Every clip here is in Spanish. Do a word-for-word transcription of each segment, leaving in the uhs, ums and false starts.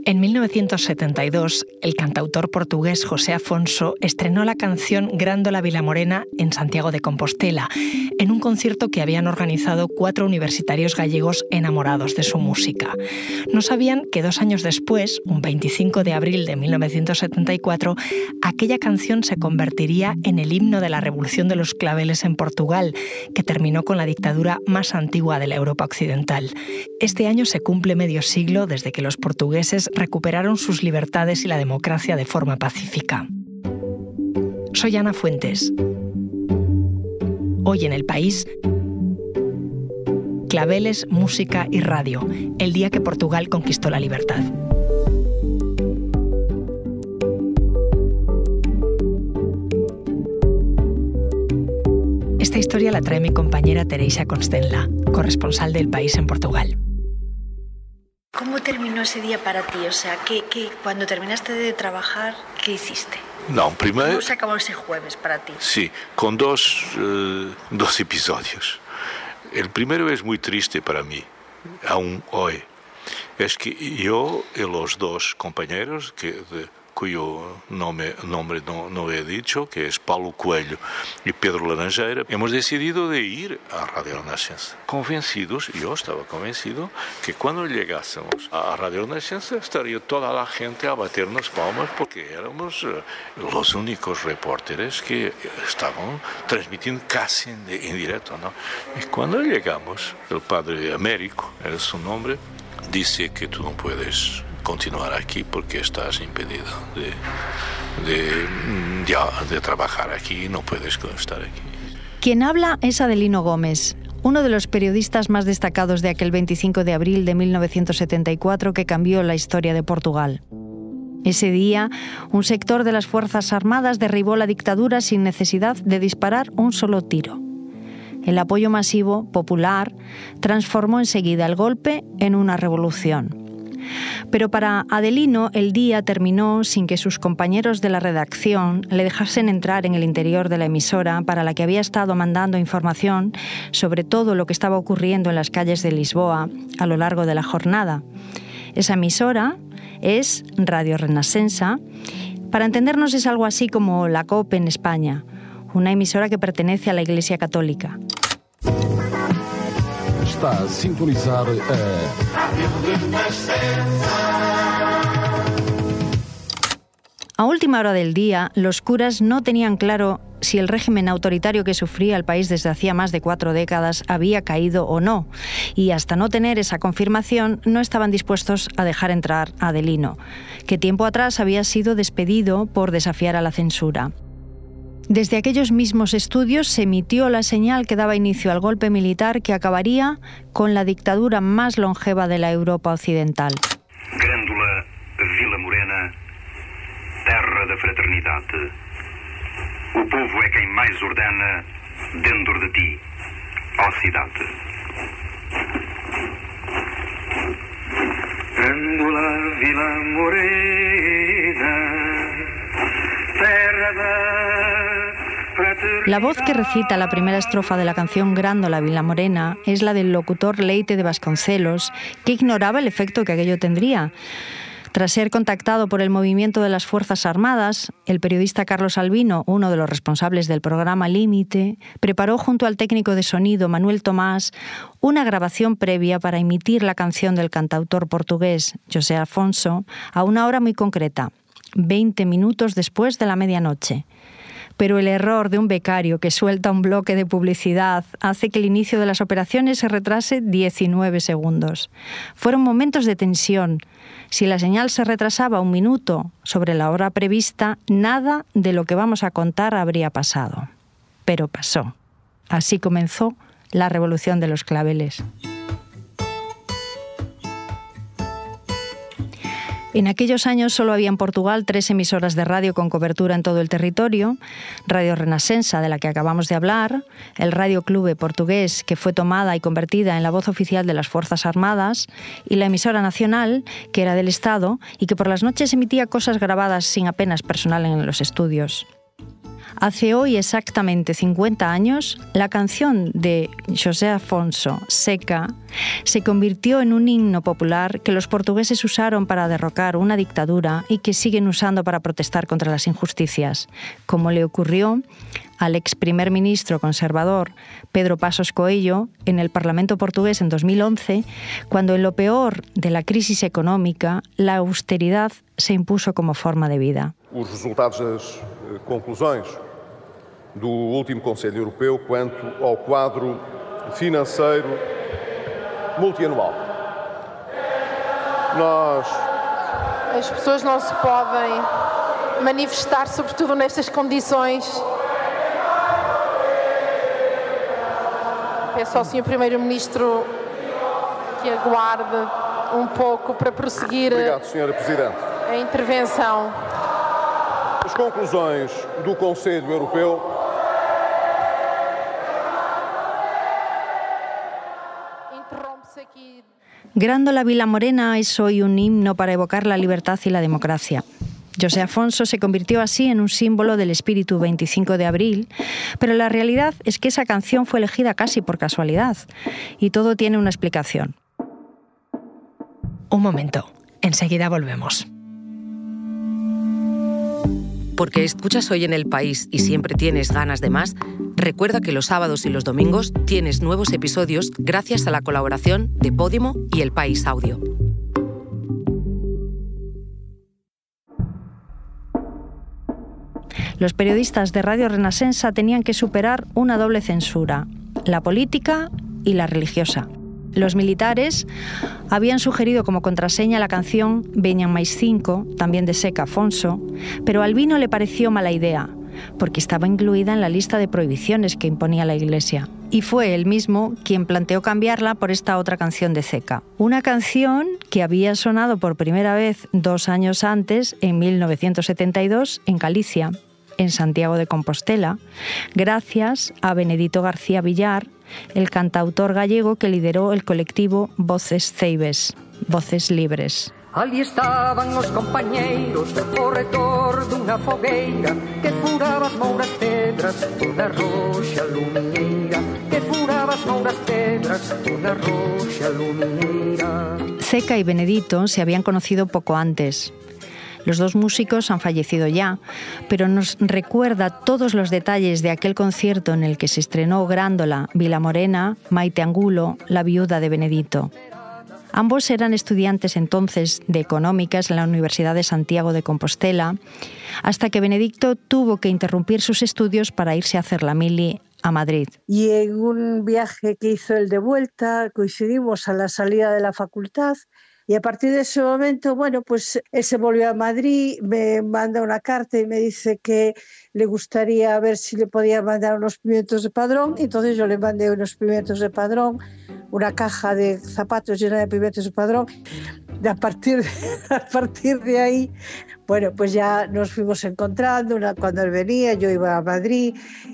En mil novecientos setenta y dos, el cantautor portugués José Afonso estrenó la canción Grándola Vilamorena en Santiago de Compostela, en un concierto que habían organizado cuatro universitarios gallegos enamorados de su música. No sabían que dos años después, un veinticinco de abril de mil novecientos setenta y cuatro, aquella canción se convertiría en el himno de la Revolución de los Claveles en Portugal, que terminó con la dictadura más antigua de la Europa occidental. Este año se cumple medio siglo desde que los portugueses recuperaron sus libertades y la democracia de forma pacífica. Soy Ana Fuentes. Hoy en El País, claveles, música y radio, el día que Portugal conquistó la libertad. Esta historia la trae mi compañera Teresa Constenla, corresponsal del País en Portugal. ¿Cómo terminó ese día para ti? O sea, ¿qué, qué, cuando terminaste de trabajar, ¿qué hiciste? Não, primeiro... ¿Cómo se acabó ese jueves para ti? Sí, con dos, uh, dos episodios. El primero es muy triste para mí, aún hoy. Es que yo y los dos compañeros, que, de, cuyo nombre, nombre no, no he dicho, que es Paulo Coelho y Pedro Laranjeira, hemos decidido de ir a Radio Renascença. Convencidos, yo estaba convencido, que cuando llegásemos a Radio Renascença estaría toda la gente a baternos palmas porque éramos uh, los únicos reporteros que estaban transmitiendo casi en, en directo, ¿no? Y cuando llegamos, el padre Américo, era su nombre, dice que tú no puedes continuar aquí porque estás impedido de, de, ya, de trabajar aquí, no puedes estar aquí. Quien habla es Adelino Gómez, uno de los periodistas más destacados de aquel veinticinco de abril de mil novecientos setenta y cuatro que cambió la historia de Portugal. Ese día, un sector de las Fuerzas Armadas derribó la dictadura sin necesidad de disparar un solo tiro. El apoyo masivo, popular, transformó enseguida el golpe en una revolución. Pero para Adelino el día terminó sin que sus compañeros de la redacción le dejasen entrar en el interior de la emisora para la que había estado mandando información sobre todo lo que estaba ocurriendo en las calles de Lisboa a lo largo de la jornada. Esa emisora es Radio Renascença. Para entendernos es algo así como la COPE en España, una emisora que pertenece a la Iglesia Católica. Está a sintonizar a última hora del día, los curas no tenían claro si el régimen autoritario que sufría el país desde hacía más de cuatro décadas había caído o no, y hasta no tener esa confirmación no estaban dispuestos a dejar entrar a Adelino, que tiempo atrás había sido despedido por desafiar a la censura. Desde aquellos mismos estudios se emitió la señal que daba inicio al golpe militar que acabaría con la dictadura más longeva de la Europa occidental. Grândola Vilamorena, terra da fraternidade. O povo é quem mais ordena dentro de ti, ó cidade. Grândola Vilamorena, terra da... La voz que recita la primera estrofa de la canción Grándola Vilamorena es la del locutor Leite de Vasconcelos, que ignoraba el efecto que aquello tendría. Tras ser contactado por el movimiento de las Fuerzas Armadas, el periodista Carlos Albino, uno de los responsables del programa Límite, preparó junto al técnico de sonido Manuel Tomás una grabación previa para emitir la canción del cantautor portugués José Afonso a una hora muy concreta, veinte minutos después de la medianoche. Pero el error de un becario que suelta un bloque de publicidad hace que el inicio de las operaciones se retrase diecinueve segundos. Fueron momentos de tensión. Si la señal se retrasaba un minuto sobre la hora prevista, nada de lo que vamos a contar habría pasado. Pero pasó. Así comenzó la revolución de los claveles. En aquellos años solo había en Portugal tres emisoras de radio con cobertura en todo el territorio: Radio Renascença, de la que acabamos de hablar, el Radio Clube portugués, que fue tomada y convertida en la voz oficial de las Fuerzas Armadas, y la emisora nacional, que era del Estado y que por las noches emitía cosas grabadas sin apenas personal en los estudios. Hace hoy exactamente cincuenta años, la canción de José Afonso, Seca, se convirtió en un himno popular que los portugueses usaron para derrocar una dictadura y que siguen usando para protestar contra las injusticias, como le ocurrió al ex primer ministro conservador Pedro Passos Coelho en el Parlamento portugués en dos mil once, cuando en lo peor de la crisis económica, la austeridad se impuso como forma de vida. Os resultados das conclusões do último Conselho Europeu quanto ao quadro financeiro multianual. Nós... As pessoas não se podem manifestar, sobretudo nestas condições. Peço ao senhor Primeiro-Ministro que aguarde um pouco para prosseguir. Obrigado, senhora Presidente. A intervenção. As conclusões do Conselho Europeu Grándola Vilamorena es hoy un himno para evocar la libertad y la democracia. José Afonso se convirtió así en un símbolo del espíritu veinticinco de abril, pero la realidad es que esa canción fue elegida casi por casualidad, y todo tiene una explicación. Un momento, enseguida volvemos. Porque escuchas Hoy en el País y siempre tienes ganas de más, recuerda que los sábados y los domingos tienes nuevos episodios gracias a la colaboración de Podimo y El País Audio. Los periodistas de Radio Renascença tenían que superar una doble censura, la política y la religiosa. Los militares habían sugerido como contraseña la canción Veñan máis cinco, también de Seca Afonso, pero a Albino le pareció mala idea, porque estaba incluida en la lista de prohibiciones que imponía la Iglesia. Y fue él mismo quien planteó cambiarla por esta otra canción de Seca. Una canción que había sonado por primera vez dos años antes, en mil novecientos setenta y dos, en Galicia, en Santiago de Compostela, gracias a Benedito García Villar, el cantautor gallego que lideró el colectivo Voces Ceibes, Voces Libres. Ali estaban os compañeiros ao retor dunha fogueira que furaba as mouras pedras toda roxa lumiñeira, que furaba as mouras pedras toda roxa lumiñeira. Seca y Benedito se habían conocido poco antes. Los dos músicos han fallecido ya, pero nos recuerda todos los detalles de aquel concierto en el que se estrenó Grándola Vilamorena, Maite Angulo, la viuda de Benedito. Ambos eran estudiantes entonces de Económicas en la Universidad de Santiago de Compostela, hasta que Benedicto tuvo que interrumpir sus estudios para irse a hacer la mili a Madrid. Y en un viaje que hizo él de vuelta, coincidimos a la salida de la facultad. Y a partir de ese momento, bueno, pues él se volvió a Madrid, me manda una carta y me dice que le gustaría ver si le podía mandar unos pimientos de Padrón. Entonces yo le mandé unos pimientos de Padrón, una caja de zapatos llena de pimientos de Padrón. Y a partir de, a partir de ahí, bueno, pues ya nos fuimos encontrando. Una, cuando él venía, yo iba a Madrid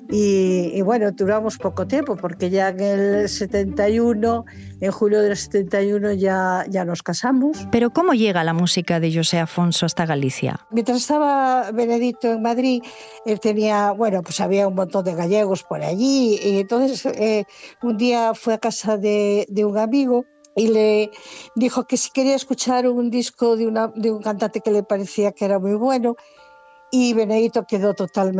y, y bueno, duramos poco tiempo porque ya en el setenta y uno, en julio del setenta y uno ya, ya nos casamos. Pero ¿cómo llega la música de José Afonso hasta Galicia? Mientras estaba Benedito en Madrid, él tenía, bueno, pues había un montón de gallegos por allí y entonces eh, un día fue a casa de, de un amigo y le dijo que si quería escuchar un disco de, una, de un cantante que le parecía que era muy bueno, y Benedito quedó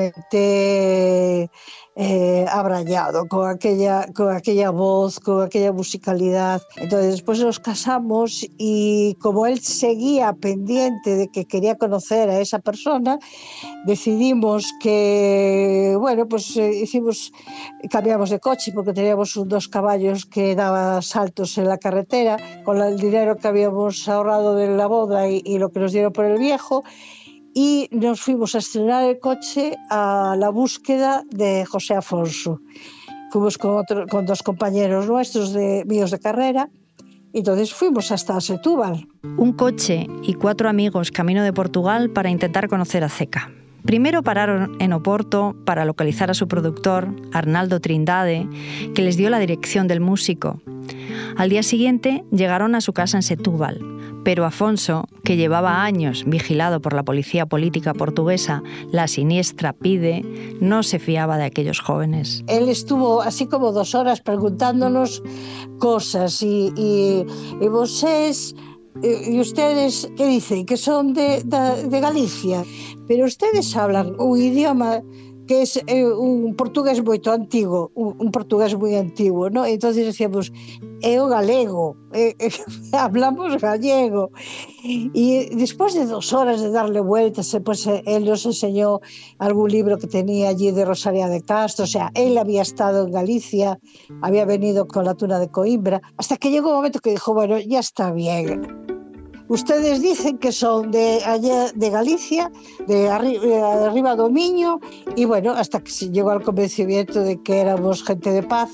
totalmente eh, abrañado con aquella, con aquella voz, con aquella musicalidad. Entonces después nos casamos y como él seguía pendiente de que quería conocer a esa persona, decidimos que, bueno, pues eh, hicimos, cambiamos de coche porque teníamos un, dos caballos que daban saltos en la carretera con el dinero que habíamos ahorrado de la boda y, y lo que nos dieron por el viejo. Y nos fuimos a estrenar el coche a la búsqueda de José Afonso. Fuimos con, otro, con dos compañeros nuestros de, míos de carrera, y entonces fuimos hasta Setúbal. Un coche y cuatro amigos camino de Portugal para intentar conocer a Seca. Primero pararon en Oporto para localizar a su productor, Arnaldo Trindade, que les dio la dirección del músico. Al día siguiente llegaron a su casa en Setúbal, Pero Afonso, que llevaba años vigilado por la policía política portuguesa, la siniestra Pide, no se fiaba de aquellos jóvenes. Él estuvo así como dos horas preguntándonos cosas y, y, y vosotros, y ustedes, ¿qué dicen? Que son de, de, de Galicia, pero ustedes hablan un idioma que es eh, un portugués moito antigo, un, un portugués moi antigo, ¿no? Entonces decíamos, é o galego, eh, eh, hablamos gallego. Y después de dos horas de darle vueltas, pues él nos enseñó algún libro que tenía allí de Rosalía de Castro, o sea, él había estado en Galicia, había venido con la tuna de Coimbra, hasta que llegó un momento que dijo, bueno, ya está bien. Ustedes dicen que son de allá de Galicia, de arriba, de arriba do Miño, y bueno, hasta que se llegó al convencimiento de que éramos gente de paz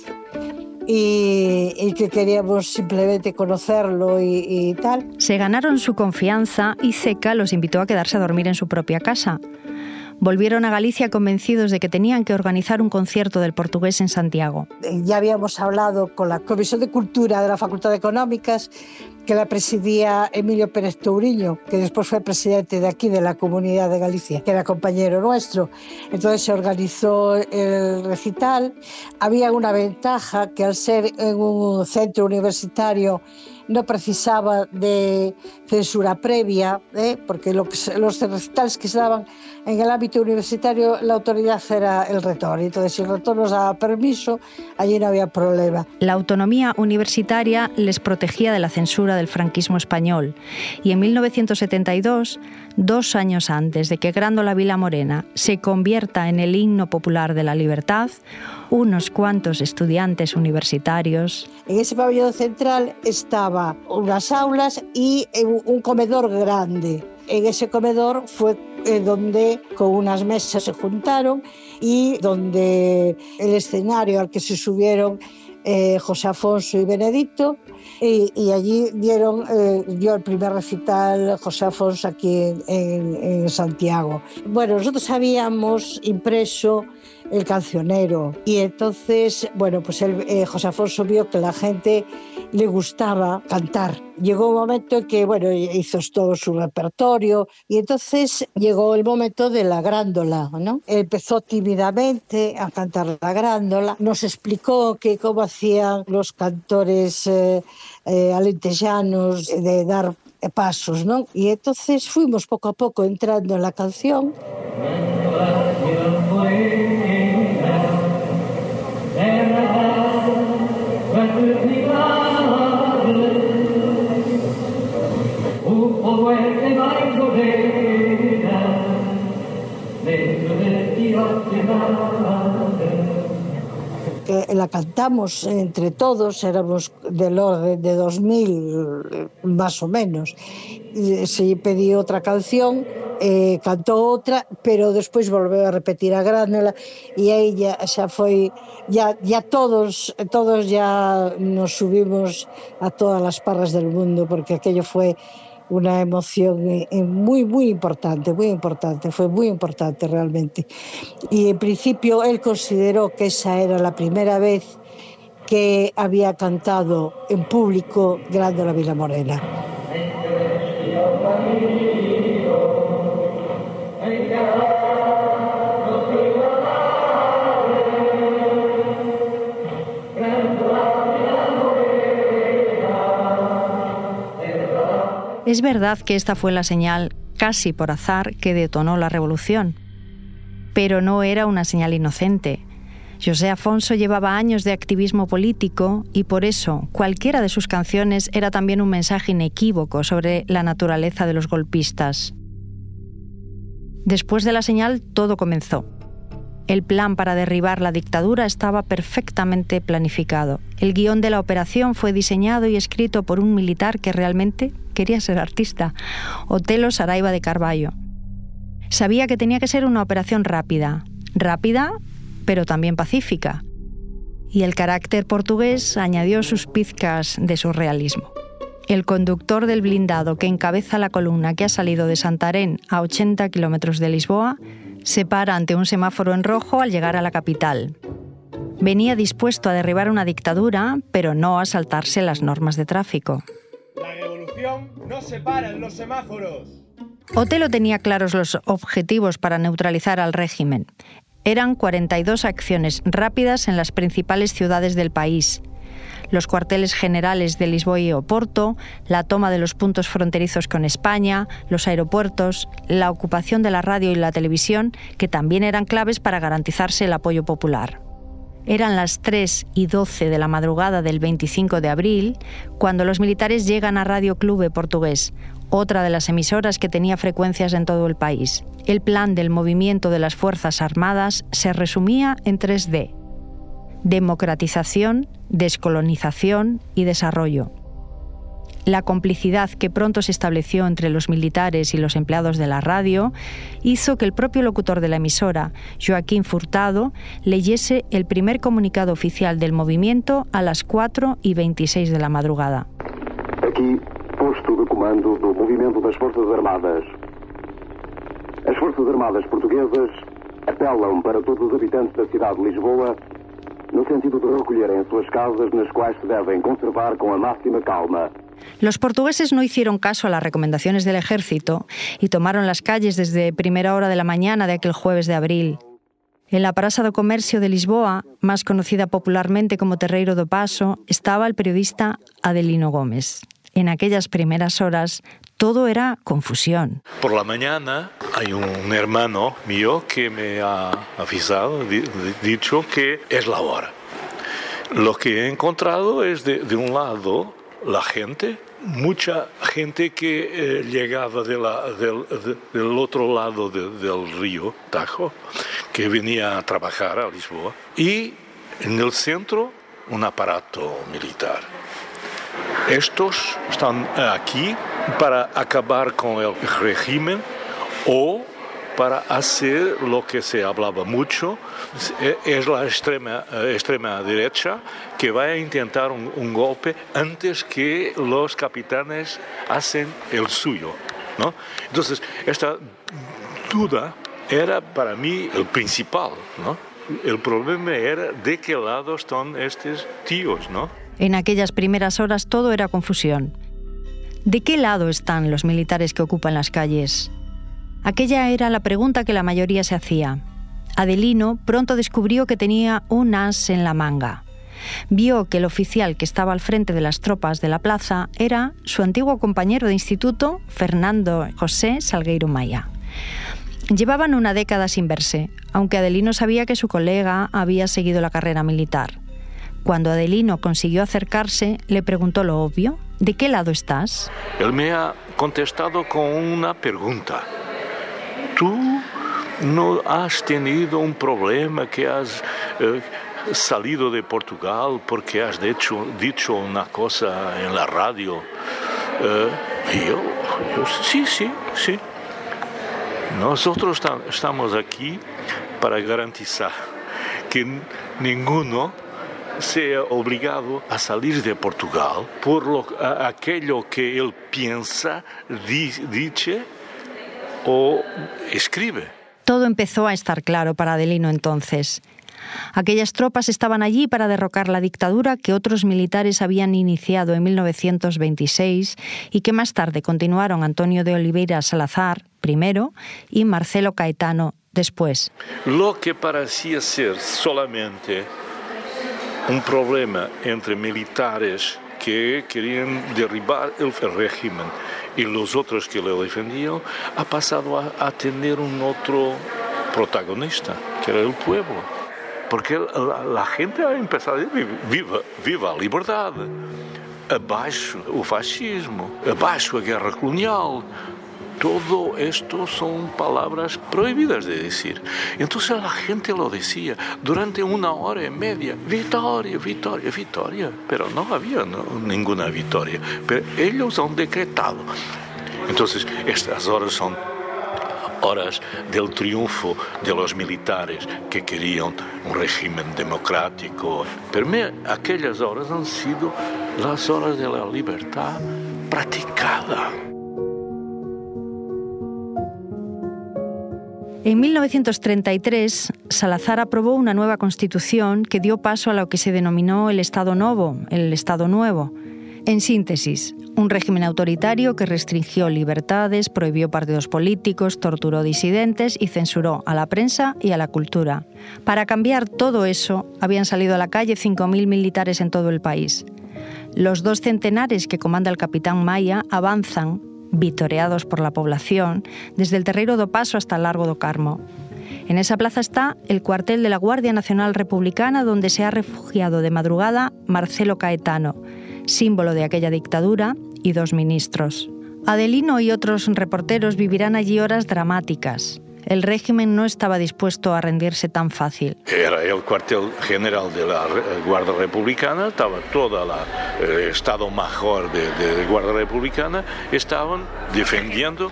y, y que queríamos simplemente conocerlo y, y tal. Se ganaron su confianza y Ceca los invitó a quedarse a dormir en su propia casa. Volvieron a Galicia convencidos de que tenían que organizar un concierto del portugués en Santiago. Ya habíamos hablado con la Comisión de Cultura de la Facultad de Económicas, que la presidía Emilio Pérez Touriño, que después fue presidente de aquí, de la Comunidad de Galicia, que era compañero nuestro. Entonces se organizó el recital. Había una ventaja, que al ser en un centro universitario no precisaba de censura previa, ¿eh? Porque lo que se, los recitales que se daban en el ámbito universitario, la autoridad era el rector. Entonces, si el rector nos daba permiso, allí no había problema. La autonomía universitaria les protegía de la censura del franquismo español. Y en mil novecientos setenta y dos, dos años antes de que Grándola Vilamorena se convierta en el himno popular de la libertad, unos cuantos estudiantes universitarios. En ese pabellón central estaba unas aulas y un comedor grande. En ese comedor fue donde con unas mesas se juntaron y donde el escenario al que se subieron eh, José Afonso y Benedicto, y, y allí dieron, eh, dio el primer recital José Afonso aquí en, en, en Santiago. Bueno, nosotros habíamos impreso el cancionero y entonces, bueno, pues él, eh, José Afonso vio que la gente le gustaba cantar. Llegó un momento en que, bueno, hizo todo su repertorio y entonces llegó el momento de la grándola, ¿no? Empezó tímidamente a cantar la grándola, nos explicó que cómo hacían los cantores eh, eh, alentejanos de dar pasos, ¿no? Y entonces fuimos poco a poco entrando en la canción. Que la cantamos entre todos, éramos del orden de dos mil más o menos. Se pidió otra canción, eh, cantó otra, pero despois volveu a repetir a grándola e aí ya, xa foi, ya, ya todos, todos ya nos subimos a todas las parras del mundo, porque aquello fue una emoción muy, muy importante, muy importante, fue muy importante realmente. Y en principio él consideró que esa era la primera vez que había cantado en público Grándola Vilamorena. Es verdad que esta fue la señal, casi por azar, que detonó la revolución. Pero no era una señal inocente. José Afonso llevaba años de activismo político y por eso cualquiera de sus canciones era también un mensaje inequívoco sobre la naturaleza de los golpistas. Después de la señal, todo comenzó. El plan para derribar la dictadura estaba perfectamente planificado. El guión de la operación fue diseñado y escrito por un militar que realmente quería ser artista, Otelo Saraiva de Carvalho. Sabía que tenía que ser una operación rápida, rápida, pero también pacífica. Y el carácter portugués añadió sus pizcas de surrealismo. El conductor del blindado que encabeza la columna que ha salido de Santarém a ochenta kilómetros de Lisboa se para ante un semáforo en rojo al llegar a la capital. Venía dispuesto a derribar una dictadura, pero no a saltarse las normas de tráfico. La Atención, no se paran los semáforos. Otelo tenía claros los objetivos para neutralizar al régimen. Eran cuarenta y dos acciones rápidas en las principales ciudades del país. Los cuarteles generales de Lisboa y Oporto, la toma de los puntos fronterizos con España, los aeropuertos, la ocupación de la radio y la televisión, que también eran claves para garantizarse el apoyo popular. Eran las tres y doce de la madrugada del veinticinco de abril cuando los militares llegan a Radio Clube Portugués, otra de las emisoras que tenía frecuencias en todo el país. El plan del movimiento de las Fuerzas Armadas se resumía en tres D: democratización, descolonización y desarrollo. La complicidad que pronto se estableció entre los militares y los empleados de la radio hizo que el propio locutor de la emisora, Joaquín Furtado, leyese el primer comunicado oficial del movimiento a las cuatro y veintiséis de la madrugada. Aquí, posto de comando do movimento das Forças Armadas. As Forças Armadas portuguesas apelam para todos os habitantes da cidade de Lisboa no sentido de recolherem as suas casas, nas quais se devem conservar com a máxima calma. Los portugueses no hicieron caso a las recomendaciones del ejército y tomaron las calles desde primera hora de la mañana de aquel jueves de abril. En la Praça do Comercio de Lisboa, más conocida popularmente como Terreiro do Paso, estaba el periodista Adelino Gómez. En aquellas primeras horas, todo era confusión. Por la mañana hay un hermano mío que me ha avisado, dicho que es la hora. Lo que he encontrado es de, de un lado la gente, mucha gente que eh, llegaba de la, del, de, del otro lado de, del río Tajo, que venía a trabajar a Lisboa, y en el centro un aparato militar. Estos están aquí para acabar con el régimen o para hacer lo que se hablaba mucho, es la extrema, extrema derecha que va a intentar un, un golpe antes que los capitanes hacen el suyo, ¿no? Entonces, esta duda era para mí el principal, ¿no? El problema era de qué lado están estos tíos, ¿no? En aquellas primeras horas todo era confusión. ¿De qué lado están los militares que ocupan las calles? Aquella era la pregunta que la mayoría se hacía. Adelino pronto descubrió que tenía un as en la manga. Vio que el oficial que estaba al frente de las tropas de la plaza era su antiguo compañero de instituto, Fernando José Salgueiro Maia. Llevaban una década sin verse, aunque Adelino sabía que su colega había seguido la carrera militar. Cuando Adelino consiguió acercarse, le preguntó lo obvio: ¿de qué lado estás? Él me ha contestado con una pregunta. ¿Tú no has tenido un problema que has eh, salido de Portugal porque has dicho, dicho una cosa en la radio? Eh, y yo, yo, sí, sí, sí. Nosotros tam- estamos aquí para garantizar que ninguno sea obligado a salir de Portugal por lo, a, aquello que él piensa, di, dice o escribe. Todo empezó a estar claro para Adelino entonces. Aquellas tropas estaban allí para derrocar la dictadura que otros militares habían iniciado en mil novecientos veintiséis y que más tarde continuaron Antonio de Oliveira Salazar, primero, y Marcelo Caetano, después. Lo que parecía ser solamente un problema entre militares que querían derribar el régimen y los otros que lo defendían, ha pasado a, a tener un otro protagonista, que era el pueblo. Porque la, la gente ha empezado a decir: viva, viva a liberdade, abaixo o fascismo, abaixo a guerra colonial. Todo esto son palabras prohibidas de decir. Entonces la gente lo decía durante una hora y media: victoria, victoria, victoria. Pero no había no, ninguna victoria. Pero ellos han decretado. Entonces estas horas son horas del triunfo de los militares que querían un régimen democrático. Para mí aquellas horas han sido las horas de la libertad practicada. En mil novecientos treinta y tres, Salazar aprobó una nueva constitución que dio paso a lo que se denominó el Estado Novo, el Estado Nuevo. En síntesis, un régimen autoritario que restringió libertades, prohibió partidos políticos, torturó disidentes y censuró a la prensa y a la cultura. Para cambiar todo eso, habían salido a la calle cinco mil militares en todo el país. Los dos centenares que comanda el capitán Maya avanzan, vitoreados por la población, desde el Terreiro do Paso hasta el Largo do Carmo. En esa plaza está el cuartel de la Guardia Nacional Republicana, donde se ha refugiado de madrugada Marcelo Caetano, símbolo de aquella dictadura, y dos ministros. Adelino y otros reporteros vivirán allí horas dramáticas. El régimen no estaba dispuesto a rendirse tan fácil. Era el cuartel general de la Guardia Republicana, estaba todo el Estado Mayor de, de, de Guardia Republicana, estaban defendiendo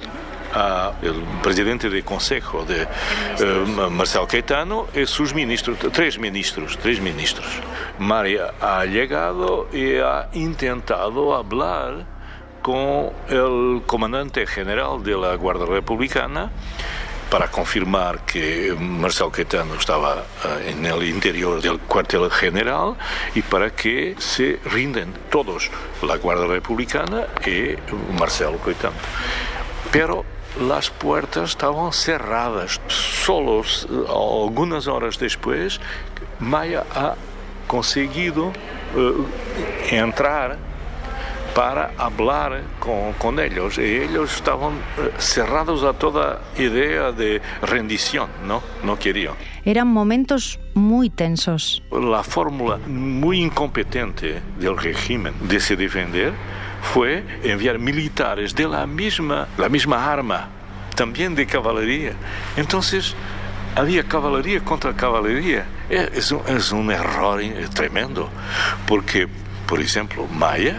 al presidente del Consejo, de uh, Marcelo Caetano, y sus ministros, tres ministros, tres ministros. María ha llegado y ha intentado hablar con el comandante general de la Guardia Republicana para confirmar que Marcelo Caetano estaba uh, en el interior del cuartel general y para que se rinden todos, la Guardia Republicana y Marcelo Caetano. Pero las puertas estaban cerradas. Solo algunas horas después, Maya ha conseguido uh, entrar para hablar con, con ellos, y ellos estaban uh, cerrados a toda idea de rendición, ¿no? No querían. Eran momentos muy tensos. La fórmula muy incompetente del régimen de se defender fue enviar militares de la misma, la misma arma, también de caballería. Entonces, había caballería contra caballería. Es un, es un error tremendo, porque, por ejemplo, Maya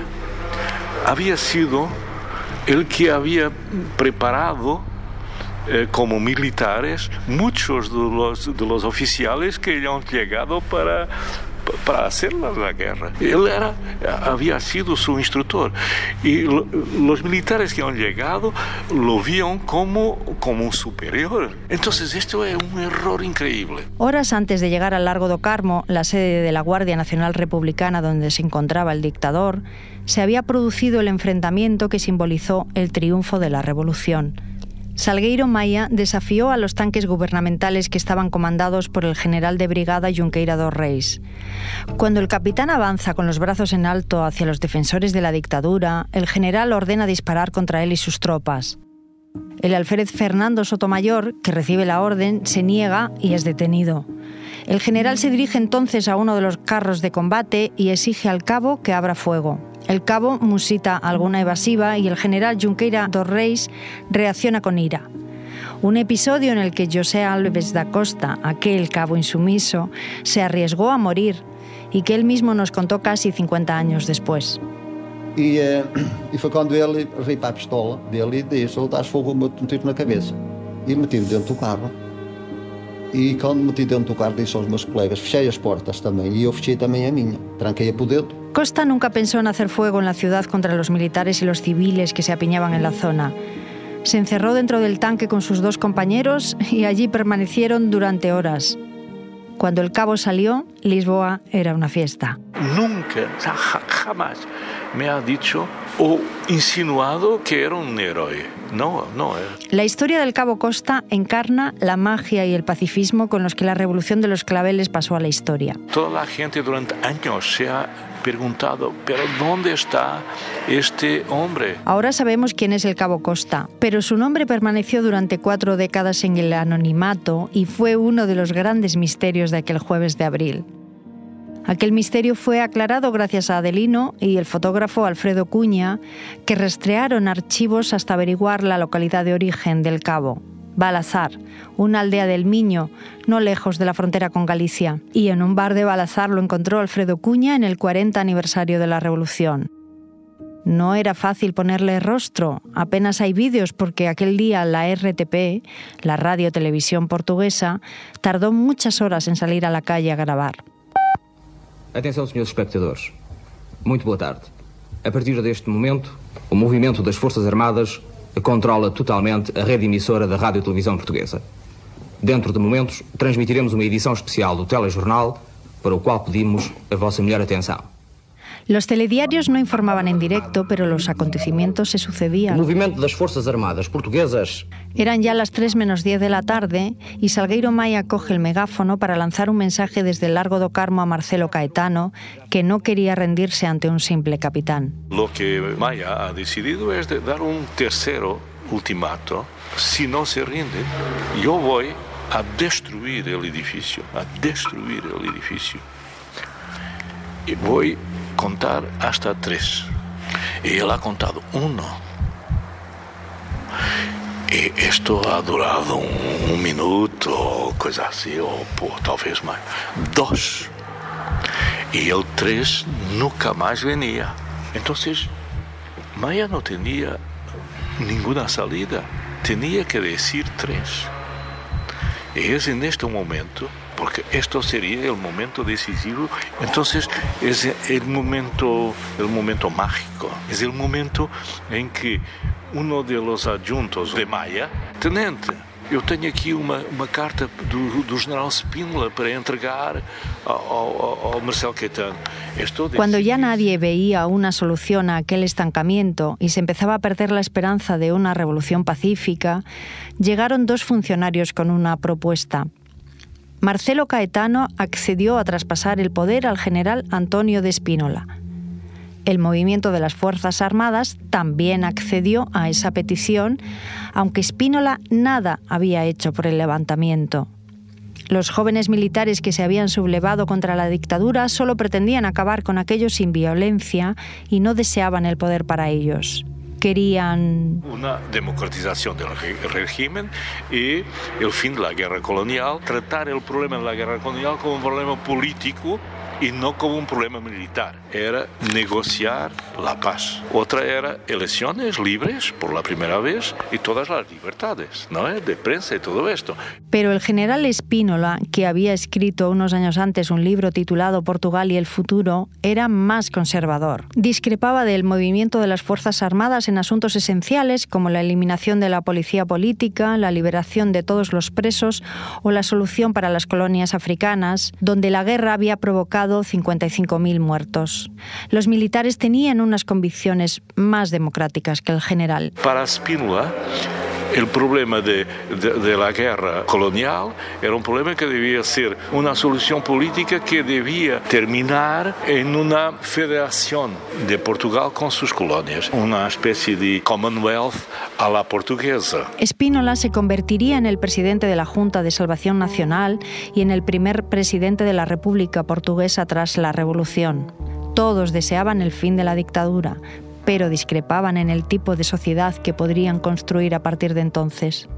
había sido el que había preparado eh, como militares muchos de los, de los oficiales que han llegado para... para hacer la guerra. Él era, había sido su instructor y lo, los militares que han llegado lo vieron como, como un superior. Entonces esto es un error increíble. Horas antes de llegar al Largo do Carmo, la sede de la Guardia Nacional Republicana donde se encontraba el dictador, se había producido el enfrentamiento que simbolizó el triunfo de la revolución. Salgueiro Maia desafió a los tanques gubernamentales que estaban comandados por el general de brigada Junqueira dos Reis. Cuando el capitán avanza con los brazos en alto hacia los defensores de la dictadura, el general ordena disparar contra él y sus tropas. El alférez Fernando Sotomayor, que recibe la orden, se niega y es detenido. El general se dirige entonces a uno de los carros de combate y exige al cabo que abra fuego. El cabo musita alguna evasiva y el general Junqueira dos Reis reacciona con ira. Un episodio en el que José Alves da Costa, aquel cabo insumiso, se arriesgó a morir y que él mismo nos contó casi cincuenta años después. E, uh, e foi quando ele veio para a pistola dele e disse: "Ele dá fogo, um tiro na cabeça." E meti-me dentro do carro. E quando meti dentro do carro, disse aos meus colegas: "Fechei as portas também." E eu fechei também a minha. Tranquei-a por dentro. Costa nunca pensó en hacer fuego en la ciudad contra los militares y los civiles que se apiñaban en la zona. Se encerró dentro del tanque con sus dos compañeros y allí permanecieron durante horas. Cuando el cabo salió, Lisboa era una fiesta. Nunca, jamás me ha dicho o insinuado que era un héroe. No, no. La historia del cabo Costa encarna la magia y el pacifismo con los que la Revolución de los Claveles pasó a la historia. Toda la gente durante años se ha preguntado, ¿pero dónde está este hombre? Ahora sabemos quién es el cabo Costa, pero su nombre permaneció durante cuatro décadas en el anonimato y fue uno de los grandes misterios de aquel jueves de abril. Aquel misterio fue aclarado gracias a Adelino y el fotógrafo Alfredo Cuña, que rastrearon archivos hasta averiguar la localidad de origen del cabo, Balazar, una aldea del Miño, no lejos de la frontera con Galicia. Y en un bar de Balazar lo encontró Alfredo Cuña en el cuarenta aniversario de la Revolución. No era fácil ponerle rostro, apenas hay vídeos porque aquel día la R T P, la Radio Televisión Portuguesa, tardó muchas horas en salir a la calle a grabar. Atenção, senhores espectadores. Muito boa tarde. A partir deste momento, o movimento das Forças Armadas controla totalmente a rede emissora da Rádio Televisão Portuguesa. Dentro de momentos, transmitiremos uma edição especial do telejornal, para o qual pedimos a vossa melhor atenção. Los telediarios no informaban en directo, pero los acontecimientos se sucedían. El movimiento das Fuerzas Armadas portuguesas. Eran ya las tres menos diez de la tarde y Salgueiro Maia coge el megáfono para lanzar un mensaje desde el Largo do Carmo a Marcelo Caetano, que no quería rendirse ante un simple capitán. Lo que Maia ha decidido es de dar un tercero ultimato. Si no se rinde, yo voy a destruir el edificio, a destruir el edificio. Y voy a contar hasta tres. Y él ha contado uno. Y esto ha durado un, un minuto o cosa así, o por, tal vez más. Dos. Y el tres nunca más venía. Entonces, Maia no tenía ninguna salida. Tenía que decir tres. Y es en este momento, porque esto sería el momento decisivo, entonces es el momento, el momento mágico, es el momento en que uno de los adjuntos de Maia, tenente, eu tenho aqui uma, uma carta do, do general Spínola para entregar ao, ao, ao Marcelo Caetano. Cuando ya nadie veía una solución a aquel estancamiento y se empezaba a perder la esperanza de una revolución pacífica, llegaron dos funcionarios con una propuesta. Marcelo Caetano accedió a traspasar el poder al general Antonio de Spínola. El movimiento de las Fuerzas Armadas también accedió a esa petición, aunque Spínola nada había hecho por el levantamiento. Los jóvenes militares que se habían sublevado contra la dictadura solo pretendían acabar con aquello sin violencia y no deseaban el poder para ellos. Querían una democratización del régimen y el fin de la guerra colonial, tratar el problema de la guerra colonial como un problema político y no como un problema militar. Era negociar la paz. Otra era elecciones libres por la primera vez y todas las libertades, ¿no? De prensa y todo esto. Pero el general Spínola, que había escrito unos años antes un libro titulado Portugal y el futuro, era más conservador. Discrepaba del movimiento de las Fuerzas Armadas en asuntos esenciales como la eliminación de la policía política, la liberación de todos los presos o la solución para las colonias africanas, donde la guerra había provocado cincuenta y cinco mil muertos. Los militares tenían unas convicciones más democráticas que el general. Para Spínola, el problema de, de, de la guerra colonial era un problema que debía ser una solución política que debía terminar en una federación de Portugal con sus colonias, una especie de Commonwealth a la portuguesa. Spínola se convertiría en el presidente de la Junta de Salvación Nacional y en el primer presidente de la República Portuguesa tras la Revolución. Todos deseaban el fin de la dictadura, pero discrepaban en el tipo de sociedad que podrían construir a partir de entonces.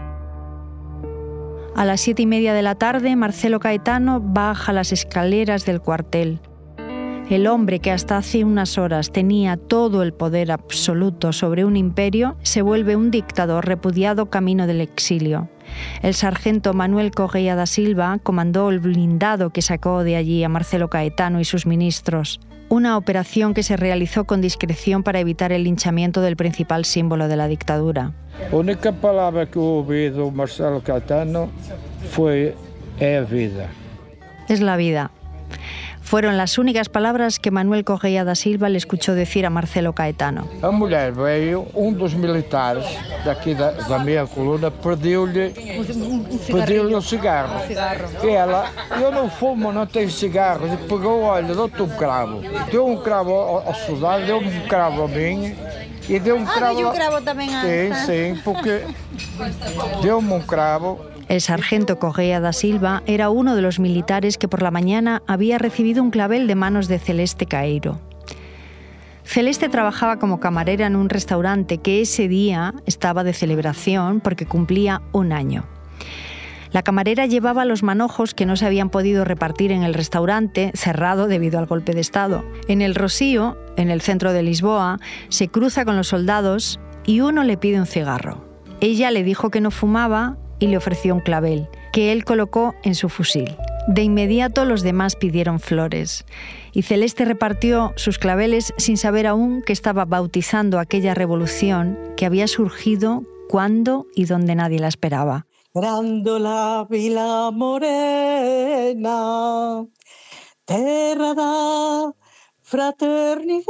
A las siete y media de la tarde, Marcelo Caetano baja las escaleras del cuartel. El hombre que hasta hace unas horas tenía todo el poder absoluto sobre un imperio se vuelve un dictador repudiado camino del exilio. El sargento Manuel Correia da Silva comandó el blindado que sacó de allí a Marcelo Caetano y sus ministros. Una operación que se realizó con discreción para evitar el linchamiento del principal símbolo de la dictadura. La única palabra que ouvi do Marcelo Caetano fue é a vida. Es la vida. Fueron las únicas palabras que Manuel Correia da Silva le escuchó decir a Marcelo Caetano. A mulher veio, um dos militares daqui da, da minha coluna pediu-lhe pediu-lhe um cigarro. E ela, eu não fumo, não tenho cigarro. Ele pegou, olha, deu-te um cravo. Deu um cravo ao, ao soldado, deu-me um cravo a mim. E deu um cravo... Ah, deu um cravo também a... Sim, sim, porque deu-me um cravo. El sargento Correia da Silva era uno de los militares que por la mañana había recibido un clavel de manos de Celeste Caeiro. Celeste trabajaba como camarera en un restaurante que ese día estaba de celebración porque cumplía un año. La camarera llevaba los manojos que no se habían podido repartir en el restaurante, cerrado debido al golpe de Estado. En el Rocío, en el centro de Lisboa, se cruza con los soldados y uno le pide un cigarro. Ella le dijo que no fumaba y le ofreció un clavel, que él colocó en su fusil. De inmediato los demás pidieron flores, y Celeste repartió sus claveles sin saber aún que estaba bautizando aquella revolución que había surgido cuando y donde nadie la esperaba. Grándola Vilamorena, terra da fraternidade.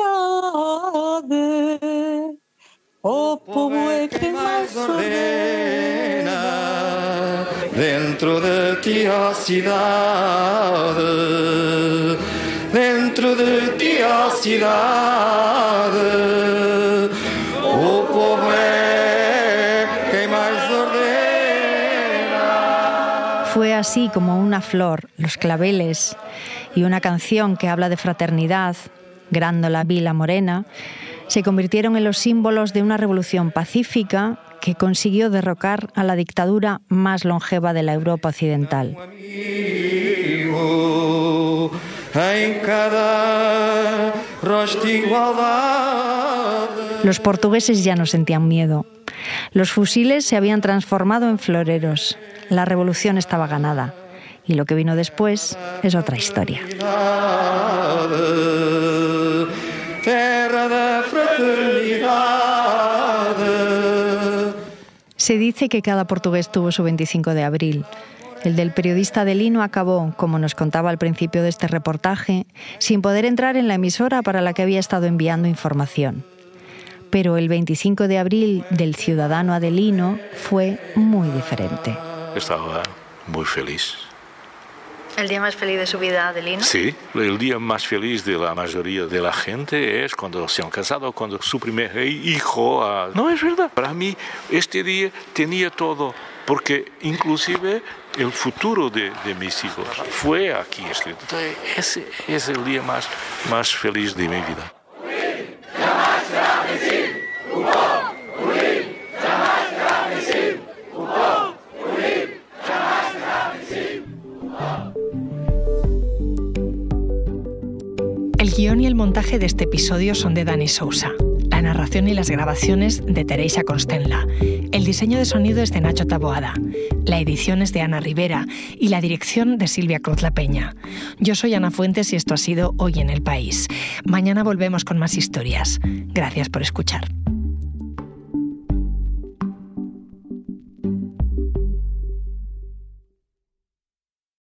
O povo é que mais ordena dentro de ti, ó cidade, dentro de ti, ó cidade, o povo é quem mais ordena. Fue así como una flor, los claveles y una canción que habla de fraternidad, Grándola Vila Morena, se convirtieron en los símbolos de una revolución pacífica que consiguió derrocar a la dictadura más longeva de la Europa occidental. Los portugueses ya no sentían miedo. Los fusiles se habían transformado en floreros. La revolución estaba ganada. Y lo que vino después es otra historia. Se dice que cada portugués tuvo su veinticinco de abril. El del periodista de Lino acabó, como nos contaba al principio de este reportaje, sin poder entrar en la emisora para la que había estado enviando información. Pero el veinticinco de abril del ciudadano adelino fue muy diferente. Estaba muy feliz. ¿El día más feliz de su vida, Adelino? Sí, el día más feliz de la mayoría de la gente es cuando se han casado, cuando su primer hijo... Ha... No, es verdad. Para mí, este día tenía todo, porque inclusive el futuro de, de mis hijos fue aquí escrito. Entonces, ese es el día más, más feliz de mi vida. El guión y el montaje de este episodio son de Dani Sousa. La narración y las grabaciones de Teresa Constenla. El diseño de sonido es de Nacho Taboada. La edición es de Ana Rivera y la dirección de Silvia Cruz La Peña. Yo soy Ana Fuentes y esto ha sido Hoy en el País. Mañana volvemos con más historias. Gracias por escuchar.